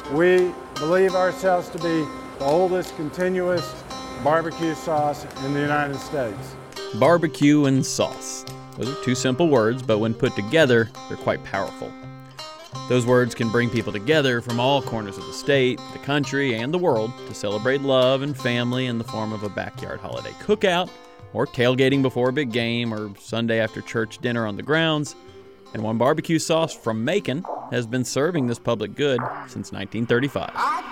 We believe ourselves to be the oldest continuous barbecue sauce in the United States. Barbecue and sauce. Those are two simple words, but when put together, they're quite powerful. Those words can bring people together from all corners of the state, the country, and the world to celebrate love and family in the form of a backyard holiday cookout, or tailgating before a big game, or Sunday after church dinner on the grounds. And one barbecue sauce from Macon has been serving this public good since 1935.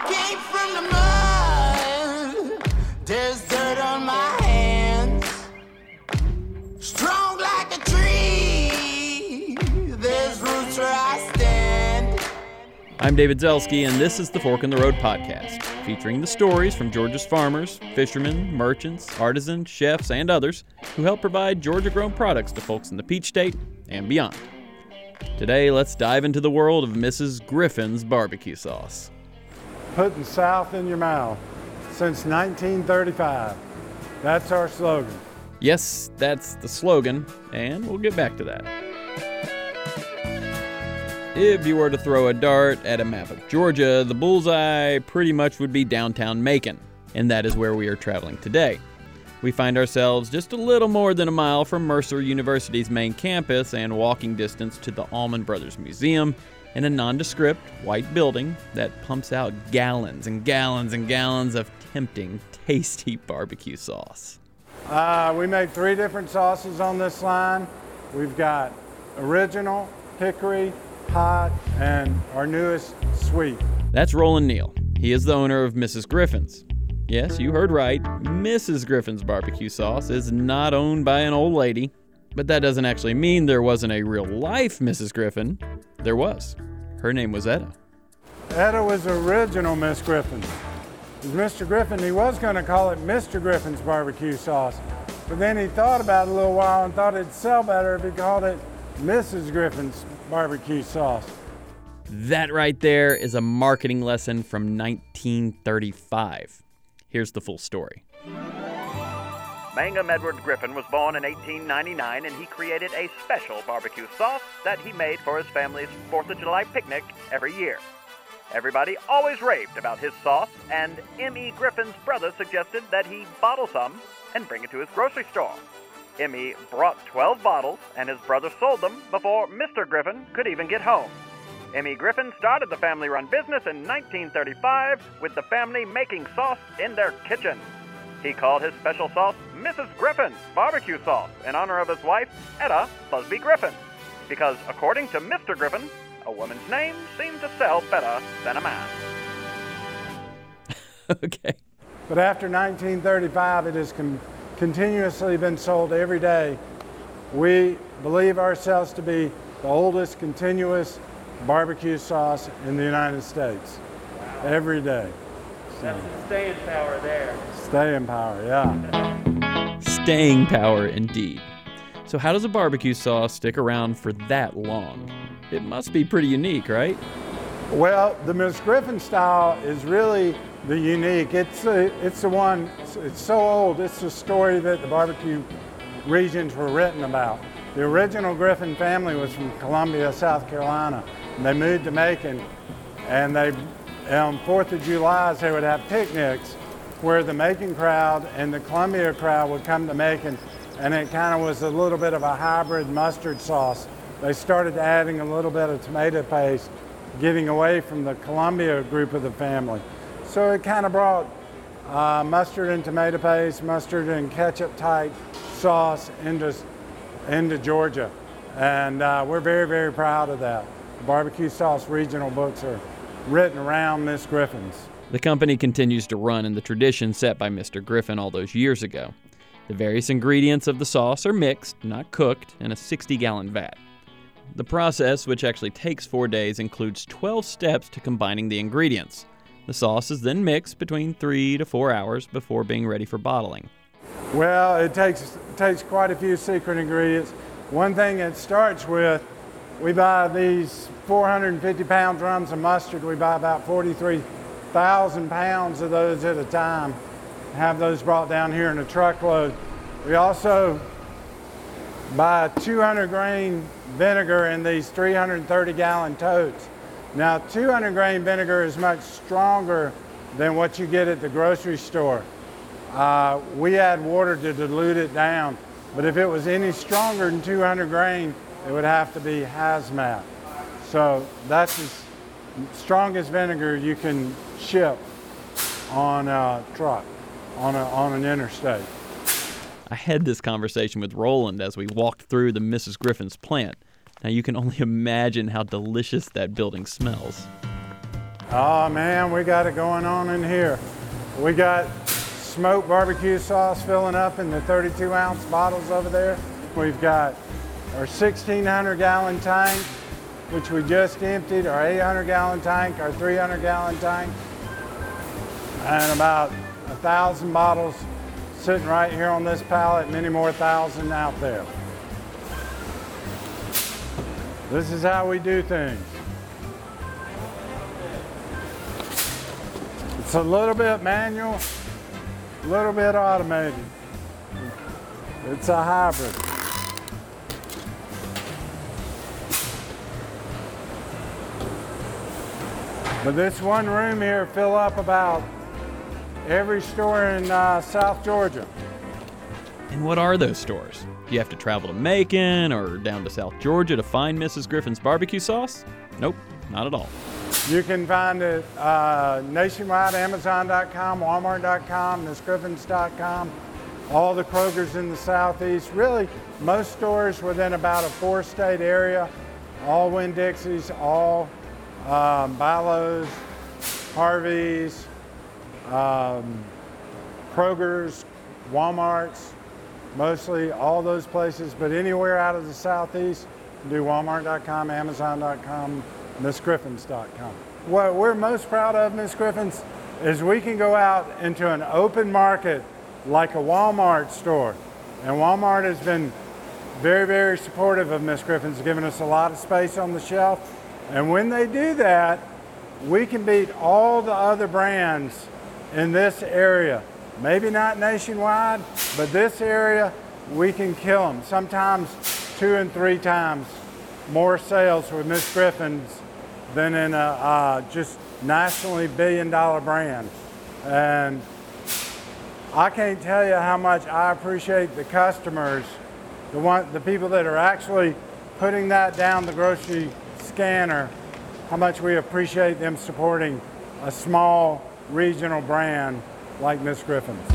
I came from the mud, there's dirt on my hands. Strong like a tree, there's roots where I stand. I'm David Zelski, and this is the Fork in the Road podcast, featuring the stories from Georgia's farmers, fishermen, merchants, artisans, chefs, and others who help provide Georgia-grown products to folks in the Peach State and beyond. Today, let's dive into the world of Mrs. Griffin's barbecue sauce. Putting South in your mouth since 1935. That's our slogan. Yes, that's the slogan, and we'll get back to that. If you were to throw a dart at a map of Georgia, the bullseye pretty much would be downtown Macon, and that is where we are traveling today. We find ourselves just a little more than a mile from Mercer University's main campus and walking distance to the Allman Brothers Museum in a nondescript white building that pumps out gallons and gallons and gallons of tempting, tasty barbecue sauce. We make 3 different sauces on this line. We've got original, hickory, hot, and our newest, sweet. That's Roland Neal. He is the owner of Mrs. Griffin's. Yes, you heard right. Mrs. Griffin's barbecue sauce is not owned by an old lady, but that doesn't actually mean there wasn't a real-life Mrs. Griffin. There was. Her name was Etta. Etta was original Miss Griffin. Mr. Griffin, he was going to call it Mr. Griffin's barbecue sauce, but then he thought about it a little while and thought it'd sell better if he called it Mrs. Griffin's barbecue sauce. That right there is a marketing lesson from 1935. Here's the full story. Mangum Edward Griffin was born in 1899, and he created a special barbecue sauce that he made for his family's 4th of July picnic every year. Everybody always raved about his sauce, and M.E. Griffin's brother suggested that he bottle some and bring it to his grocery store. M.E. brought 12 bottles, and his brother sold them before Mr. Griffin could even get home. M.E. Griffin started the family-run business in 1935 with the family making sauce in their kitchen. He called his special sauce Mrs. Griffin's barbecue sauce in honor of his wife, Etta Busby Griffin, because according to Mr. Griffin, a woman's name seemed to sell better than a man. Okay. But after 1935, it has continuously been sold every day. We believe ourselves to be the oldest continuous barbecue sauce in the United States. Wow. Every day. That's the staying power there. Staying power, yeah. Staying power indeed. So how does a barbecue sauce stick around for that long? It must be pretty unique, right? Well, the Miss Griffin style is really the unique. It's the one, it's so old, it's the story that the barbecue regions were written about. The original Griffin family was from Columbia, South Carolina. And they moved to Macon, and on 4th of July, they would have picnics where the Macon crowd and the Columbia crowd would come to Macon, and it kind of was a little bit of a hybrid mustard sauce. They started adding a little bit of tomato paste, getting away from the Columbia group of the family. So it kind of brought mustard and tomato paste, mustard and ketchup type sauce into Georgia. And we're very, very proud of that. Barbecue sauce regional books are written around Miss Griffin's. The company continues to run in the tradition set by Mr. Griffin all those years ago. The various ingredients of the sauce are mixed, not cooked, in a 60-gallon vat. The process, which actually takes 4 days, includes 12 steps to combining the ingredients. The sauce is then mixed between 3 to 4 hours before being ready for bottling. Well, it takes quite a few secret ingredients. One thing it starts with, we buy these 450-pound drums of mustard. We buy about 43,000 pounds of those at a time. Have those brought down here in a truckload. We also buy 200 grain vinegar in these 330-gallon totes. Now, 200 grain vinegar is much stronger than what you get at the grocery store. We add water to dilute it down, but if it was any stronger than 200 grain, it would have to be hazmat. So that's the strongest vinegar you can ship on a truck, on an interstate. I had this conversation with Roland as we walked through the Mrs. Griffin's plant. Now you can only imagine how delicious that building smells. Oh man, we got it going on in here. We got smoked barbecue sauce filling up in the 32-ounce bottles over there. We've got our 1,600-gallon tank, which we just emptied, our 800-gallon tank, our 300-gallon tank, and about 1,000 bottles sitting right here on this pallet, many more thousand out there. This is how we do things. It's a little bit manual, a little bit automated. It's a hybrid. But this one room here fill up about every store in South Georgia. And what are those stores? Do you have to travel to Macon or down to South Georgia to find Mrs. Griffin's barbecue sauce? Nope, not at all. You can find it nationwide, Amazon.com, Walmart.com, MissGriffins.com, all the Krogers in the Southeast. Really, most stores within about a 4-state area, all Winn-Dixies, all Bi-Lo's, Harvey's, Kroger's, Walmart's, mostly all those places, but anywhere out of the Southeast, do Walmart.com, Amazon.com, MissGriffins.com. What we're most proud of, Miss Griffin's, is we can go out into an open market like a Walmart store. And Walmart has been very, very supportive of Miss Griffin's, giving us a lot of space on the shelf. And when they do that, we can beat all the other brands in this area. Maybe not nationwide, but this area, we can kill them. Sometimes 2 and 3 times more sales with Miss Griffin's than in a just nationally billion-dollar brand. And I can't tell you how much I appreciate the customers, the people that are actually putting that down the grocery scanner, how much we appreciate them supporting a small regional brand like Miss Griffin's.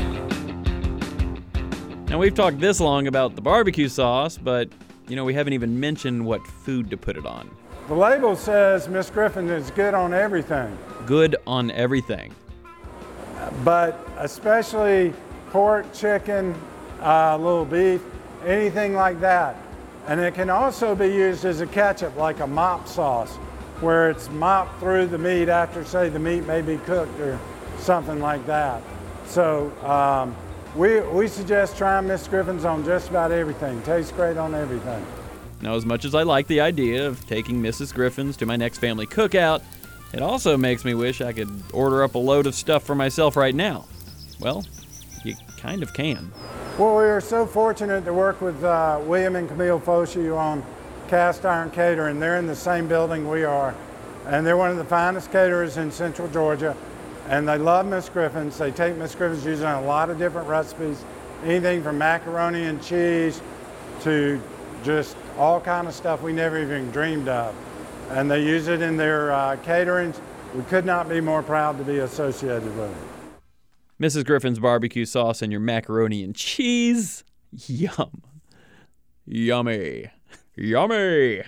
Now we've talked this long about the barbecue sauce, but we haven't even mentioned what food to put it on. The label says Miss Griffin is good on everything. Good on everything. But especially pork, chicken, little beef, anything like that. And it can also be used as a ketchup, like a mop sauce, where it's mopped through the meat after, say, the meat may be cooked or something like that. So we suggest trying Miss Griffin's on just about everything. Tastes great on everything. Now, as much as I like the idea of taking Mrs. Griffin's to my next family cookout, it also makes me wish I could order up a load of stuff for myself right now. Well, you kind of can. Well, we are so fortunate to work with William and Camille Foshee on Cast Iron Catering. They're in the same building we are, and they're one of the finest caterers in Central Georgia, and they love Miss Griffin's. They take Miss Griffin's using a lot of different recipes, anything from macaroni and cheese to just all kind of stuff we never even dreamed of. And they use it in their caterings. We could not be more proud to be associated with it. Mrs. Griffin's barbecue sauce and your macaroni and cheese. Yum. Yummy. Yummy.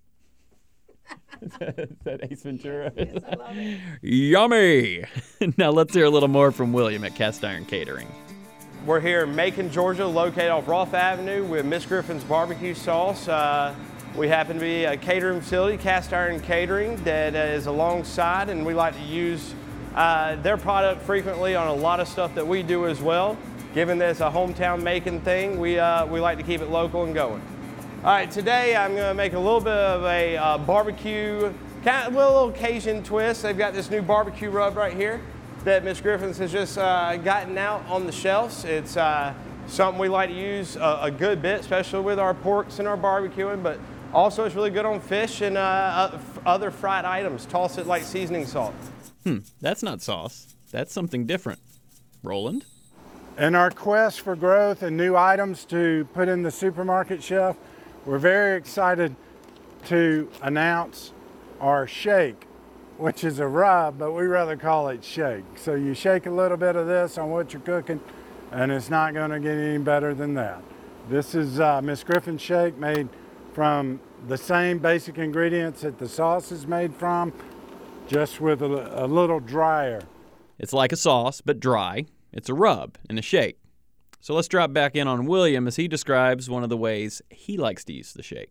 Is that Ace Ventura? Yes, I love it. Yummy. Now let's hear a little more from William at Cast Iron Catering. We're here in Macon, Georgia, located off Roth Avenue with Miss Griffin's barbecue sauce. We happen to be a catering facility, Cast Iron Catering, that is alongside, and we like to use their product frequently on a lot of stuff that we do as well. Given that it's a hometown Macon thing, we like to keep it local and going. All right, today I'm going to make a little bit of a barbecue, kind of a little Cajun twist. They've got this new barbecue rub right here that Miss Griffin's has just gotten out on the shelves. It's something we like to use a good bit, especially with our porks and our barbecuing, but Also, it's really good on fish and other fried items. Toss it like seasoning salt. That's not sauce. That's something different. Roland? In our quest for growth and new items to put in the supermarket shelf, we're very excited to announce our shake, which is a rub, but we rather call it shake. So you shake a little bit of this on what you're cooking, and it's not going to get any better than that. This is Miss Griffin's shake, made from the same basic ingredients that the sauce is made from, just with a little drier. It's like a sauce, but dry. It's a rub and a shake. So let's drop back in on William as he describes one of the ways he likes to use the shake.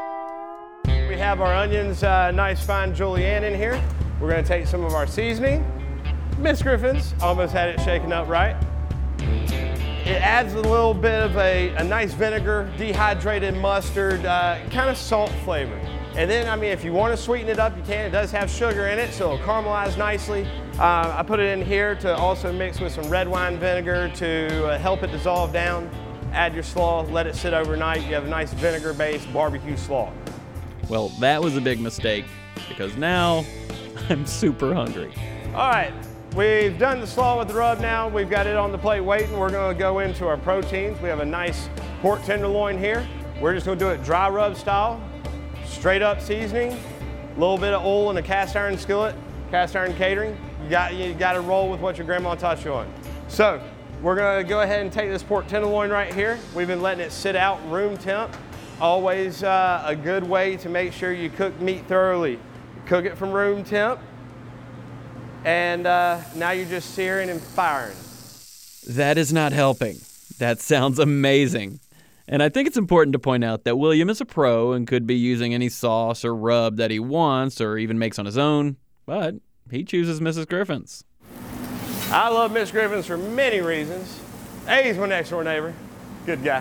We have our onions, nice fine julienne in here. We're gonna take some of our seasoning. Miss Griffin's almost had it shaken up right. It adds a little bit of a nice vinegar, dehydrated mustard, kind of salt flavor. And then, I mean, if you want to sweeten it up, you can. It does have sugar in it, so it'll caramelize nicely. I put it in here to also mix with some red wine vinegar to help it dissolve down. Add your slaw, let it sit overnight. You have a nice vinegar-based barbecue slaw. Well, that was a big mistake, because now I'm super hungry. All right, we've done the slaw with the rub now. We've got it on the plate waiting. We're gonna go into our proteins. We have a nice pork tenderloin here. We're just gonna do it dry rub style, straight up seasoning, a little bit of oil in a cast iron skillet, cast iron catering. You got to roll with what your grandma taught you on. So we're gonna go ahead and take this pork tenderloin right here. We've been letting it sit out room temp. Always a good way to make sure you cook meat thoroughly. Cook it from room temp. And now you're just searing and firing. That is not helping. That sounds amazing. And I think it's important to point out that William is a pro and could be using any sauce or rub that he wants or even makes on his own, but he chooses Mrs. Griffin's. I love Miss Griffin's for many reasons. A, he's my next door neighbor. Good guy.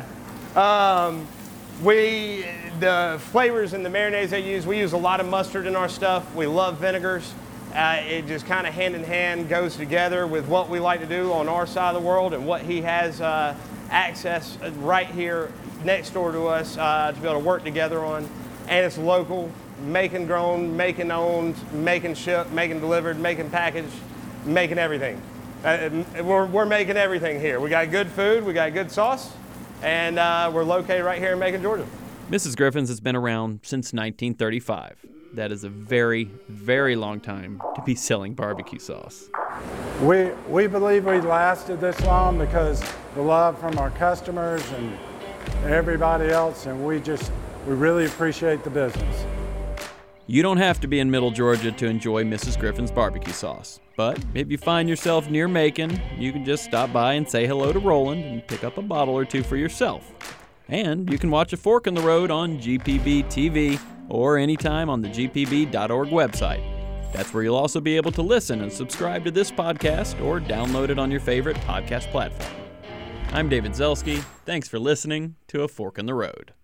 The flavors and the marinades they use, we use a lot of mustard in our stuff. We love vinegars. It just kind of hand in hand goes together with what we like to do on our side of the world and what he has access right here next door to us to be able to work together on. And it's local, making grown, making owned, making shipped, making delivered, making packaged, making everything. We're making everything here. We got good food, we got good sauce, and we're located right here in Macon, Georgia. Mrs. Griffin's has been around since 1935. That is a very, very long time to be selling barbecue sauce. We believe we lasted this long because the love from our customers and everybody else, and we really appreciate the business. You don't have to be in Middle Georgia to enjoy Mrs. Griffin's barbecue sauce. But if you find yourself near Macon, you can just stop by and say hello to Roland and pick up a bottle or two for yourself. And you can watch A Fork in the Road on GPB TV or anytime on the gpb.org website. That's where you'll also be able to listen and subscribe to this podcast or download it on your favorite podcast platform. I'm David Zelski. Thanks for listening to A Fork in the Road.